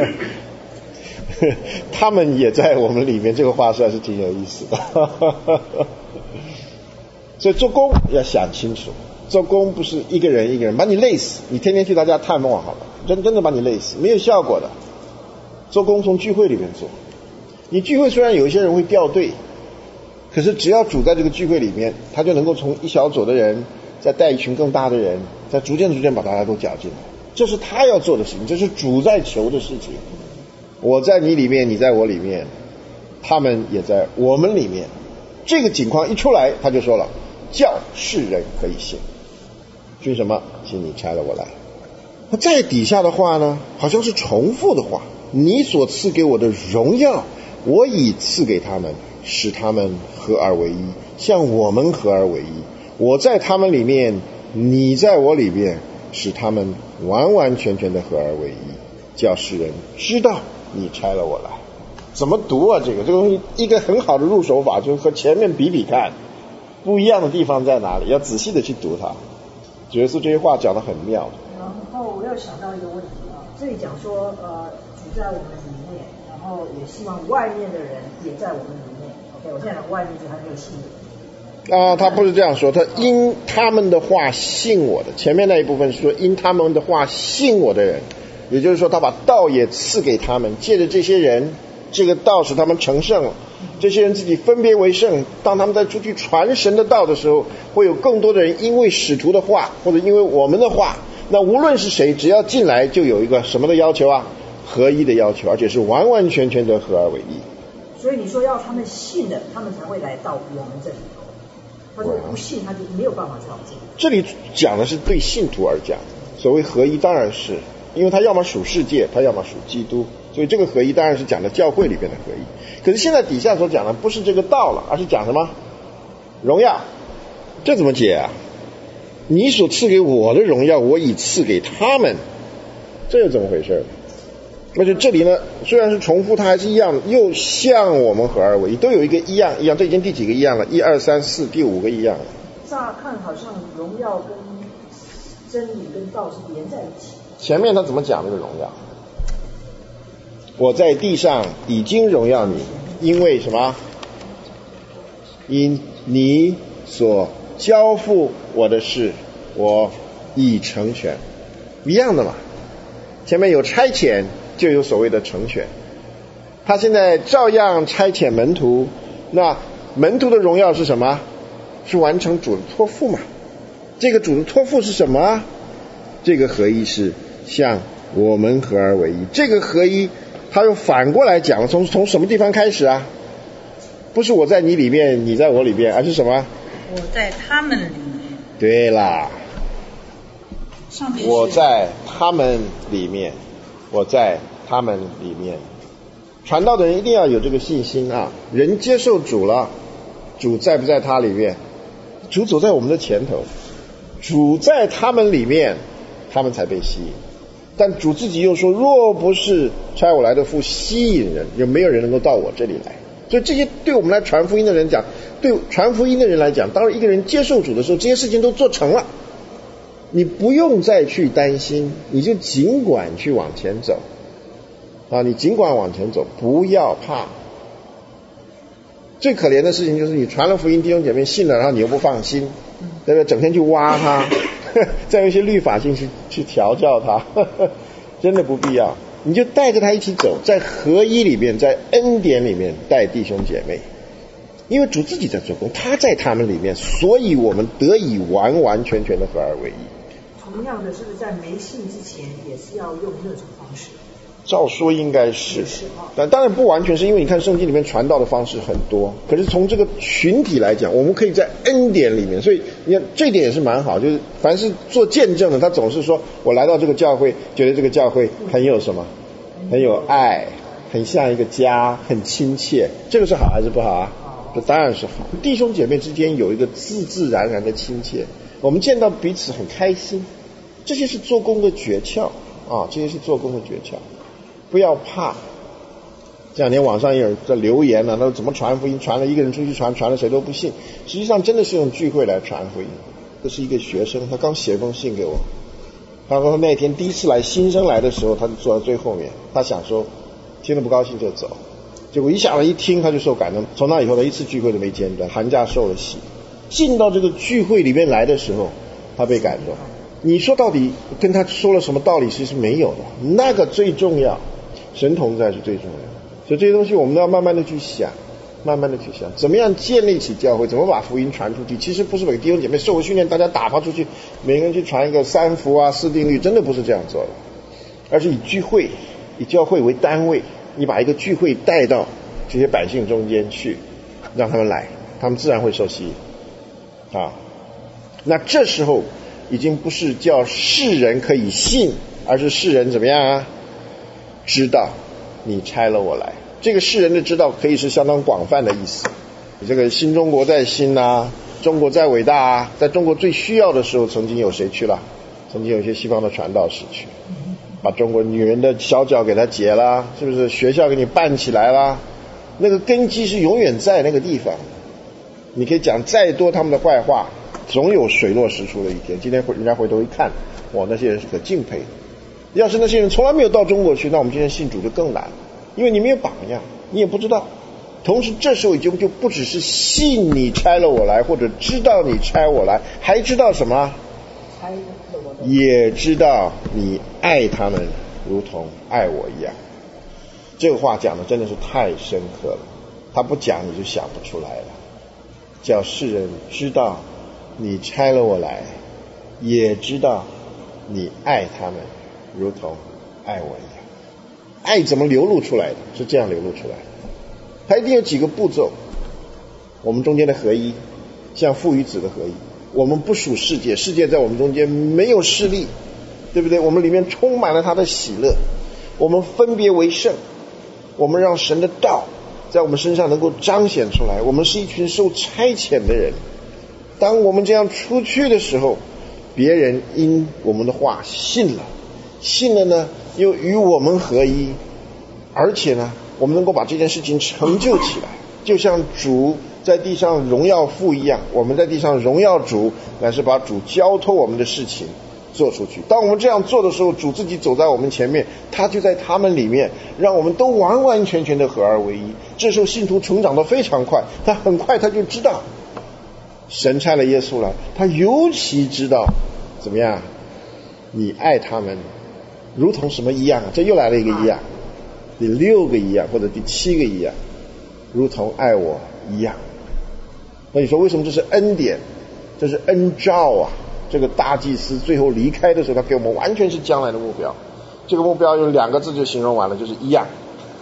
他们也在我们里面，这个话实在是挺有意思的。所以做工要想清楚，做工不是一个人把你累死，你天天去他家探望好了，真的把你累死，没有效果的。做工从聚会里面做，你聚会虽然有一些人会掉队，可是只要主在这个聚会里面，他就能够从一小撮的人再带一群更大的人，再逐渐把大家都搅进来，这是他要做的事情，这是主在求的事情。我在你里面，你在我里面，他们也在我们里面。这个景况一出来，他就说了，叫世人可以信。凭什么？请你差了我来。那再底下的话呢，好像是重复的话，你所赐给我的荣耀，我已赐给他们，使他们合而为一，像我们合而为一。我在他们里面，你在我里面，使他们完完全全的合而为一，叫世人知道你差了我来。怎么读啊？这个东西一个很好的入手法，就是和前面比比看，不一样的地方在哪里，要仔细的去读它。主耶稣这些话讲得很妙。 然后我又想到一个问题啊，这里讲说主在我们里面，然后也希望外面的人也在我们里面。OK， 我现在讲外面就还没有信的。 他不是这样说，他因他们的话信我的，前面那一部分是说因他们的话信我的人，也就是说他把道也赐给他们，借着这些人，这个道使他们成圣了，这些人自己分别为圣，当他们在出去传神的道的时候，会有更多的人因为使徒的话或者因为我们的话，那无论是谁只要进来就有一个什么的要求啊？合一的要求，而且是完完全全的合而为一。 所以你说要他们信的，他们才会来到我们这里头。他说不信他就没有办法在我这里。 这里讲的是对信徒而讲，所谓合一当然是因为他要么属世界，他要么属基督，所以这个合一当然是讲的教会里边的合一。可是现在底下所讲的不是这个道了，而是讲什么？荣耀。这怎么解啊？你所赐给我的荣耀，我已赐给他们，这又怎么回事？而且这里呢，虽然是重复，它还是一样，又像我们合而为一，都有一个一样，这已经第几个一样了？1、2、3、4，第5个一样了。 乍看好像荣耀跟真理跟道是连在一起。 前面他怎么讲这个荣耀？我在地上已经荣耀你，因为什么？因你所交付我的事，我已成全。一样的嘛，前面有差遣，就有所谓的成全。他现在照样差遣门徒，那门徒的荣耀是什么？是完成主的托付嘛。这个主的托付是什么？这个合一是像我们合而为一。这个合一他又反过来讲，从什么地方开始啊？不是我在你里面，你在我里面，而是什么？ 我在他们里面。 对啦，我在他们里面，我在他们里面。传道的人一定要有这个信心啊！人接受主了，主在不在他里面？主走在我们的前头，主在他们里面，他们才被吸引。但主自己又说，若不是差我来的父吸引人，有没有人能够到我这里来？所以这些对我们来传福音的人讲，对传福音的人来讲，当然一个人接受主的时候，这些事情都做成了，你不用再去担心，你就尽管去往前走啊！你尽管往前走，不要怕。最可怜的事情就是你传了福音，弟兄姐妹信了，然后你又不放心，对不对？整天去挖他， 再用一些律法性去调教他，真的不必要。你就带着他一起走，在合一里面，在恩典里面带弟兄姐妹，因为主自己在做工，他在他们里面，所以我们得以完完全全的合而为一。 同样的，是不是在没信之前也是要用那种方式？ 照说应该是，但当然不完全是，因为你看圣经里面传道的方式很多，可是从这个群体来讲，我们可以在恩典里面，所以你看这一点也是蛮好，就是凡是做见证的，他总是说我来到这个教会，觉得这个教会很有什么，很有爱，很像一个家，很亲切，这个是好还是不好啊？这当然是好。弟兄姐妹之间有一个自自然然的亲切，我们见到彼此很开心，这些是做工的诀窍啊，这些是做工的诀窍。不要怕，这两天网上有人在留言了，那怎么传福音？传了一个人出去传了谁都不信。实际上真的是用聚会来传福音。这是一个学生，他刚写封信给我，他说他那天第一次来新生来的时候，他就坐在最后面，他想说听得不高兴就走，结果一下来一听他就受感动，从那以后他一次聚会都没间断，寒假受了洗。进到这个聚会里面来的时候，他被感动。你说到底跟他说了什么道理，其实没有的，那个最重要。神同在是最重要的，所以这些东西我们都要慢慢的去想，慢慢的去想，怎么样建立起教会，怎么把福音传出去。其实不是每个弟兄姐妹受过训练，大家打发出去，每个人去传一个三福啊、四定律，真的不是这样做的，而是以聚会、以教会为单位，你把一个聚会带到这些百姓中间去，让他们来，他们自然会受吸引啊。那这时候已经不是叫世人可以信，而是世人怎么样啊？知道你差了我来。这个世人的知道可以是相当广泛的意思。这个新中国在兴啊，中国在伟大啊，在中国最需要的时候，曾经有谁去了？曾经有一些西方的传道士去，把中国女人的小脚给她解了，是不是？学校给你办起来了，那个根基是永远在那个地方。你可以讲再多他们的坏话，总有水落石出的一天。今天人家回头一看，哇，那些人是可敬佩的。要是那些人从来没有到中国去，那我们今天信主就更难了，因为你没有榜样，你也不知道。同时这时候已经就不只是信你差了我来，或者知道你差我来，还知道什么？也知道你爱他们如同爱我一样。这个话讲的真的是太深刻了，他不讲你就想不出来了。叫世人知道你差了我来，也知道你爱他们如同爱我一样。爱怎么流露出来的？是这样流露出来的。它一定有几个步骤。我们中间的合一，像父与子的合一。我们不属世界，世界在我们中间没有势力，对不对？我们里面充满了他的喜乐。我们分别为圣，我们让神的道在我们身上能够彰显出来。我们是一群受差遣的人。当我们这样出去的时候，别人因我们的话信了，信了呢又与我们合一，而且呢我们能够把这件事情成就起来，就像主在地上荣耀父一样，我们在地上荣耀主，乃是把主交托我们的事情做出去。当我们这样做的时候，主自己走在我们前面，他就在他们里面，让我们都完完全全的合而为一。这时候信徒成长得非常快，他很快他就知道神差了耶稣来，他尤其知道怎么样，你爱他们如同什么一样？这又来了一个一样，第6个一样，或者第7个一样，如同爱我一样。那你说为什么这是恩典？这是恩召啊！这个大祭司最后离开的时候，他给我们完全是将来的目标。这个目标用2个字就形容完了，就是一样。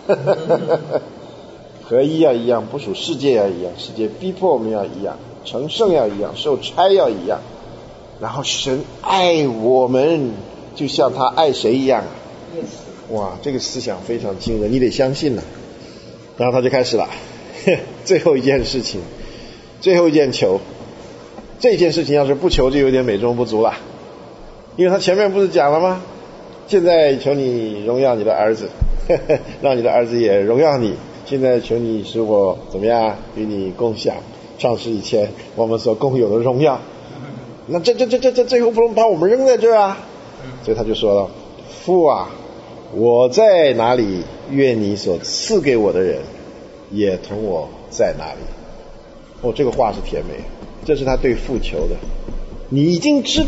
合一要一样，不属世界要一样，世界逼迫我们要一样，成圣要一样，受差要一样。然后神爱我们，就像他爱谁一样。哇，这个思想非常惊人，你得相信呐。然后他就开始了，最后一件事情，最后一件求。这件事情要是不求就有点美中不足了，因为他前面不是讲了吗？现在求你荣耀你的儿子，让你的儿子也荣耀你。现在求你使我怎么样与你共享创世以前我们所共有的荣耀。那这最后不能把我们扔在这儿啊！所以他就说了，父啊，我在哪里，愿你所赐给我的人也同我在哪里。哦，这个话是甜美，这是他对父求的。你已经知道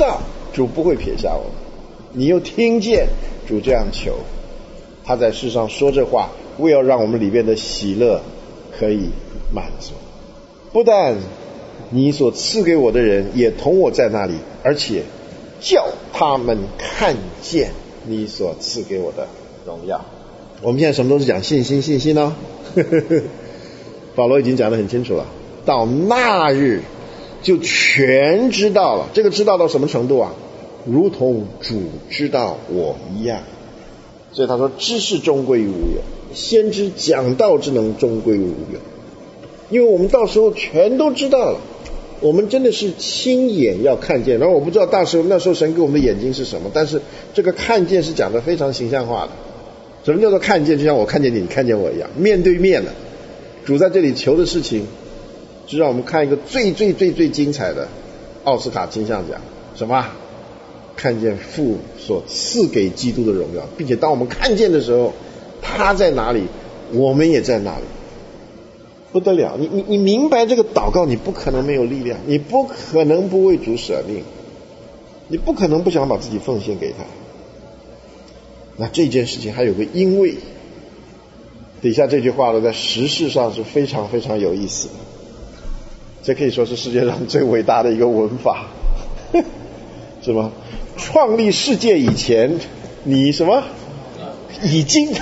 主不会撇下我们。你又听见主这样求，他在世上说这话，为要让我们里面的喜乐可以满足。不但你所赐给我的人也同我在那里，而且叫他们看见你所赐给我的荣耀。我们现在什么都是讲信心，信心呢？保罗已经讲得很清楚了，到那日就全知道了。这个知道到什么程度啊？如同主知道我一样。所以他说知识终归于无有，先知讲道之能终归于无有。因为我们到时候全都知道了，我们真的是亲眼要看见。然后我不知道那时候神给我们的眼睛是什么，但是这个看见是讲得非常形象化的。什么叫做看见？就像我看见你，你看见我一样，面对面的。主在这里求的事情是让我们看一个最精彩的奥斯卡金像奖，什么？看见父所赐给基督的荣耀，并且当我们看见的时候，他在哪里，我们也在哪里。不得了，你明白这个祷告，你不可能没有力量，你不可能不为主舍命，你不可能不想把自己奉献给他。那这件事情还有个因为，底下这句话呢，在时事上是非常非常有意思的，这可以说是世界上最伟大的一个文法，是吗？创立世界以前，你什么已经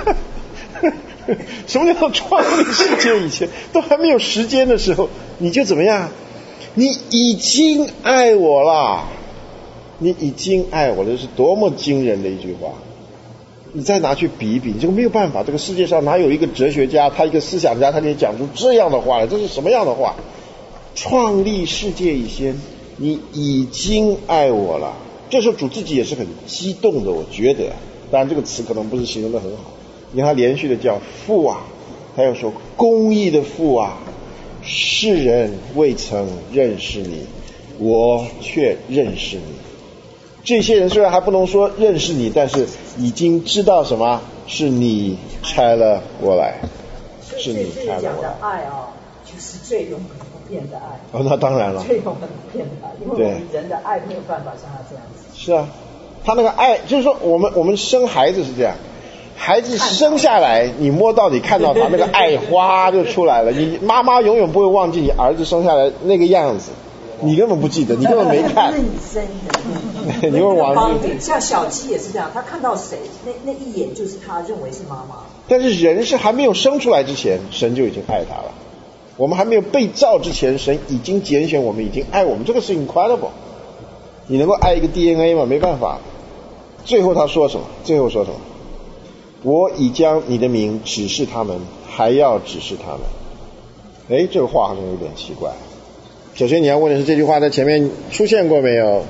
什么叫做创立世界以前？都还没有时间的时候，你就怎么样？你已经爱我了，你已经爱我了，这是多么惊人的一句话！你再拿去比一比，你就没有办法。这个世界上哪有一个哲学家，他一个思想家，他可以讲出这样的话来？这是什么样的话？创立世界以前，你已经爱我了。这时候主自己也是很激动的，我觉得。当然这个词可能不是形容得很好。你看他连续的叫父啊，他又说公义的父啊，世人未曾认识你，我却认识你。这些人虽然还不能说认识你，但是已经知道什么是你差了我来，是你差了我来。这里讲的爱啊，就是最永恒不变的爱。 哦，那当然了， 最永恒不变的爱，因为我们人的爱没有办法像他这样子。 是啊，他那个爱就是说，我们生孩子是这样，孩子生下来，你摸到你看到他那个爱哗就出来了。你妈妈永远不会忘记你儿子生下来那个样子。你根本不记得，你根本没看。 认真的， 你会忘记。 像小鸡也是这样，他看到谁，那一眼就是他认为是妈妈。 但是人是还没有生出来之前，神就已经爱他了。我们还没有被造之前，神已经拣选我们，已经爱我们，这个是 incredible。你能够爱一个 DNA 吗？没办法。最后他说什么？最后说什么？我已将你的名指示他们，还要指示他们。这个话好像有点奇怪。首先你要问的是，这句话在前面出现过没有？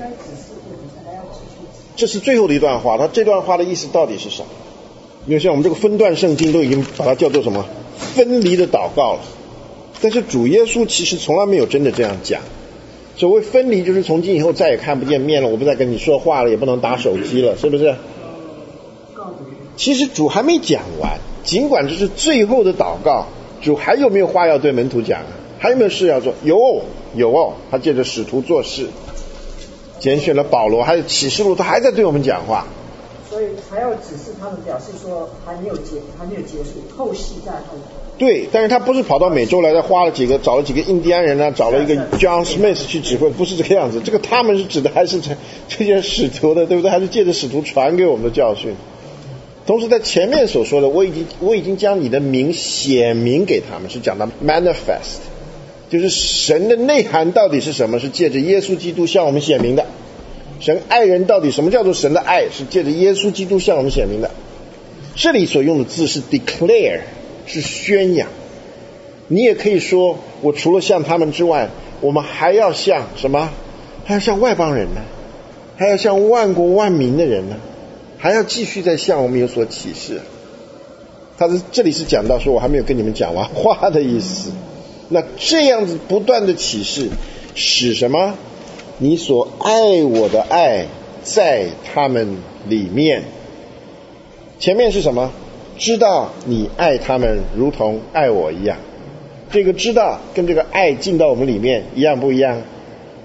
这是最后的一段话，它这段话的意思到底是什么？因为像我们这个分段圣经都已经把它叫做什么分离的祷告了，但是主耶稣其实从来没有真的这样讲。所谓分离就是从今以后再也看不见面了，我不再跟你说话了，也不能打手机了，是不是？其实主还没讲完，尽管这是最后的祷告，主还有没有话要对门徒讲啊？还有没有事要做？有，他借着使徒做事，拣选了保罗，还有启示录，他还在对我们讲话。 所以还要指示他们，表示说还没有结束，后戏在后头。 对，但是他不是跑到美洲来，再找了几个印第安人啊，找了一个 John Smith 去指挥，不是这个样子。这个他们是指的还是这些使徒的，对不对？还是借着使徒传给我们的教训。同时在前面所说的，我已经将你的名显明给他们，是讲到 manifest。就是神的内涵到底是什么？是借着耶稣基督向我们显明的。神爱人到底什么叫做神的爱？是借着耶稣基督向我们显明的。这里所用的字是 declare， 是宣扬。你也可以说，我除了向他们之外，我们还要向什么？还要向外邦人呢，还要向万国万民的人呢，还要继续再向我们有所启示。这里是讲到说，我还没有跟你们讲完话的意思。那这样子不断的启示，使什么？你所爱我的爱在他们里面。前面是什么？知道你爱他们如同爱我一样。这个知道跟这个爱进到我们里面一样不一样？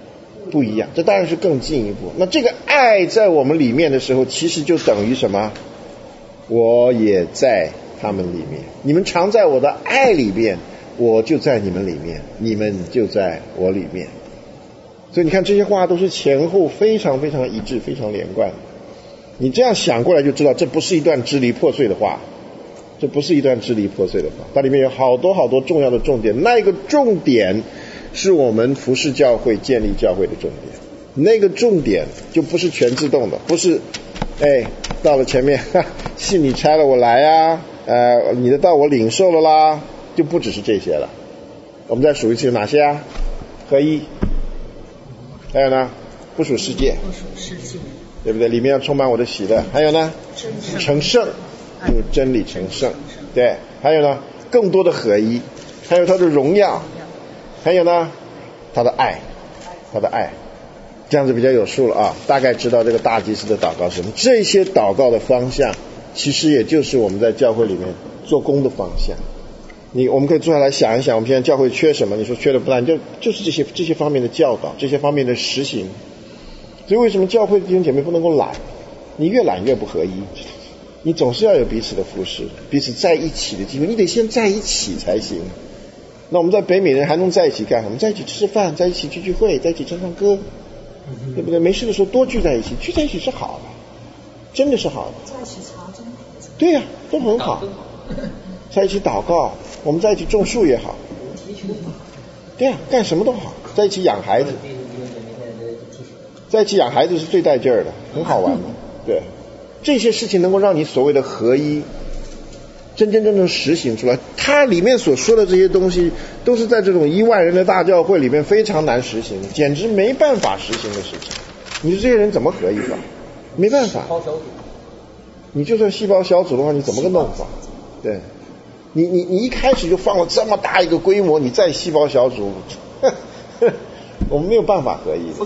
不一样，这当然是更进一步。那这个爱在我们里面的时候，其实就等于什么？我也在他们里面，你们常在我的爱里面，我就在你们里面，你们就在我里面。所以你看这些话都是前后非常非常一致，非常连贯。你这样想过来就知道，这不是一段支离破碎的话，这不是一段支离破碎的话，它里面有好多好多重要的重点。那一个重点是我们服侍教会、建立教会的重点，那个重点就不是全自动的，不是到了前面信你差了我来啊，你的道我领受了啦，就不只是这些了。我们再数一次有哪些啊？合一，还有呢，不属世界，对不对？里面要充满我的喜乐。还有呢，成圣，用真理成圣，对。还有呢，更多的合一，还有他的荣耀，还有呢，他的爱，他的爱。这样子比较有数了啊，大概知道这个大祭司的祷告是什么。这些祷告的方向，其实也就是我们在教会里面做工的方向。我们可以坐下来想一想，我们现在教会缺什么？你说缺的不但就是这些方面的教导，这些方面的实行。所以为什么教会弟兄姐妹不能够懒？你越懒越不合一，你总是要有彼此的服侍，彼此在一起的机会，你得先在一起才行。那我们在北美人还能在一起干什么？在一起吃饭，在一起聚会，在一起唱唱歌，对不对？没事的时候多聚在一起，聚在一起是好的，真的是好的。 在一起查经， 对呀，都很好。在一起祷告，我们在一起种树也好，对呀，干什么都好。在一起养孩子，在一起养孩子是最带劲儿的，很好玩的。对，这些事情能够让你所谓的合一真正实行出来。它里面所说的这些东西都是在这种1万人的大教会里面非常难实行的，简直没办法实行的事情。你说这些人怎么合一法？没办法。你就算细胞小组的话，你怎么个弄法？对，你一开始就放了这么大一个规模，你再细胞小组我们没有办法合一的。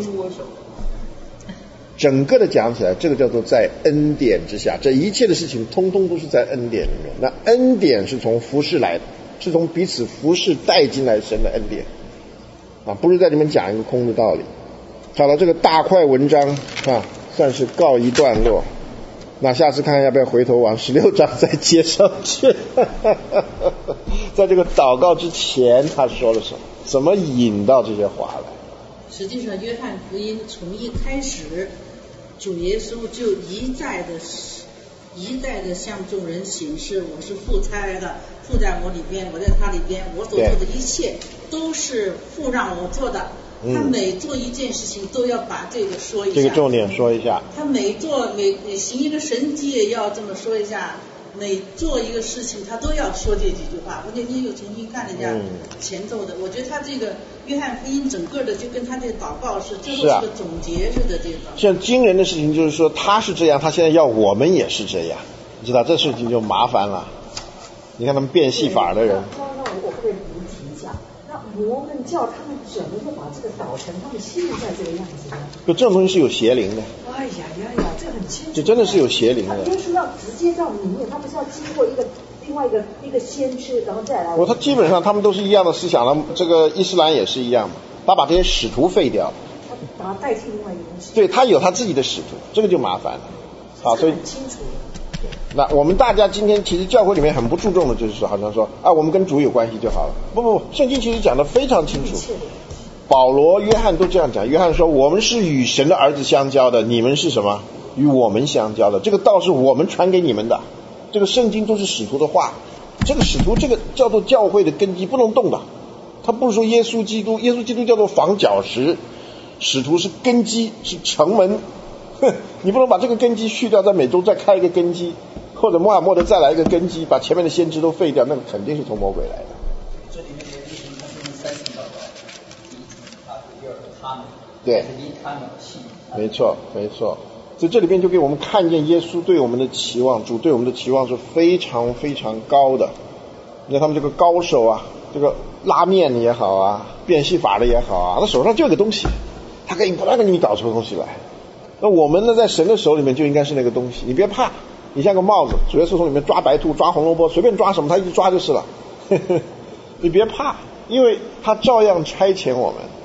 整个的讲起来，这个叫做在恩典之下，这一切的事情通通都是在恩典里面。那恩典是从服事来的，是从彼此服事带进来神的恩典啊，不是在里面讲一个空的道理。好了，这个大块文章啊，算是告一段落。那下次看要不要回头往16章再接上去在这个祷告之前他说了什么，怎么引到这些话来。 实际上约翰福音从一开始，主耶稣就一再的向众人显示，我是父差来的，父在我里边，我在他里边，我所做的一切都是父让我做的。他每做一件事情都要把这个说一下，这个重点说一下。 他每行一个神迹也要这么说一下，每做一个事情他都要说这几句话。我那天又重新看了一下前奏的，我觉得他这个约翰福音整个的就跟他这个祷告是最后是个总结似的。这个像惊人的事情就是说他是这样，他现在要我们也是这样，你知道这事情就麻烦了。你看他们变戏法的人， 那我可不可以提一下？那摩门教他们怎么会把这个导成他们现在这个样子呢？ 就这种东西是有邪灵的。 哎呀，这很清楚。 这真的是有邪灵的。 耶稣要直接到里面，他不是要经过另外一个先知，然后再来。 他基本上他们都是一样的思想了，这个伊斯兰也是一样嘛，他把这些使徒废掉了， 他把它代替另外一个东西。 对，他有他自己的使徒，这个就麻烦了。好，所以很清楚。 那我们大家今天其实教会里面很不注重的就是说，好像说啊，我们跟主有关系就好了。不，圣经其实讲得非常清楚。保罗、约翰都这样讲。约翰说，我们是与神的儿子相交的，你们是什么？与我们相交的。这个道是我们传给你们的。这个圣经都是使徒的话。这个使徒，这个叫做教会的根基，不能动的。他不是说耶稣基督叫做房角石，使徒是根基，是城门。你不能把这个根基去掉，在美洲再开一个根基，或者摩尔默德再来一个根基，把前面的先知都废掉，那个肯定是从魔鬼来的。 这里面的意思，它是3层祷告，第一层他，第二个他们， 对， 他们信， 没错。所以这里边就给我们看见耶稣对我们的期望，主对我们的期望是非常非常高的。你看他们这个高手啊，这个拉面也好啊，变戏法的也好啊，他手上就有个东西，他可以不断给你搞出东西来。那我们呢，在神的手里面就应该是那个东西，你别怕，你像个帽子，主耶稣从里面抓白兔、抓红萝卜，随便抓什么他一直抓就是了。你别怕，因为他照样差遣我们，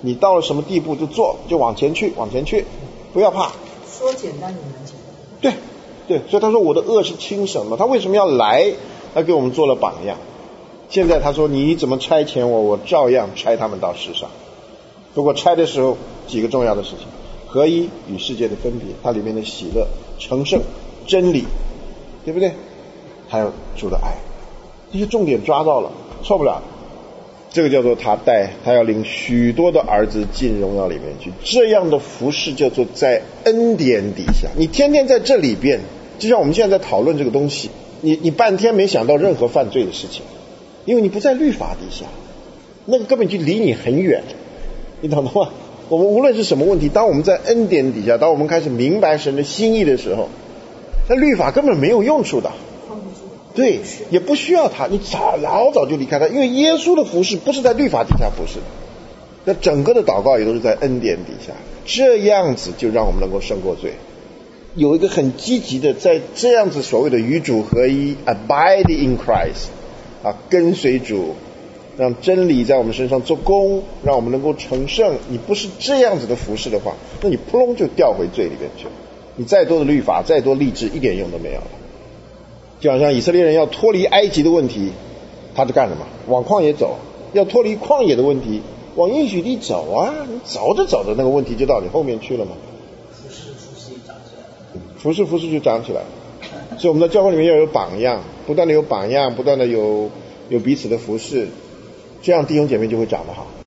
你到了什么地步就做，就往前去，不要怕。 说简单也难简对， 单。 对，所以他说我的恶是轻省的。他为什么要来？他给我们做了榜样。现在他说你怎么差遣我，我照样差他们到世上。不过差的时候几个重要的事情：合一与世界的分别，它里面的喜乐、成圣、真理，对不对？还有主的爱，这些重点抓到了，错不了。这个叫做他要领许多的儿子进荣耀里面去，这样的服事叫做在恩典底下。你天天在这里边，就像我们现在在讨论这个东西，你半天没想到任何犯罪的事情，因为你不在律法底下，那个根本就离你很远，你懂吗？我们无论是什么问题，当我们在恩典底下，当我们开始明白神的心意的时候，那律法根本没有用处的。对，也不需要他，你老早就离开他，因为耶稣的服事不是在律法底下服事的，那整个的祷告也都是在恩典底下，这样子就让我们能够胜过罪。有一个很积极的，在这样子所谓的与主合一 abide in Christ 跟随主，让真理在我们身上做工，让我们能够成圣。你不是这样子的服事的话，那你扑隆就掉回罪里面去了，你再多的律法，再多立志，一点用都没有了。就好像以色列人要脱离埃及的问题，他是干什么？往旷野走。要脱离旷野的问题，往应许地走啊！你走着走着，那个问题就到你后面去了嘛。 服事就长起来了。 服事就长起来了。所以我们在教会里面要有榜样，不断的有榜样，不断的有彼此的服事，这样弟兄姐妹就会长得好。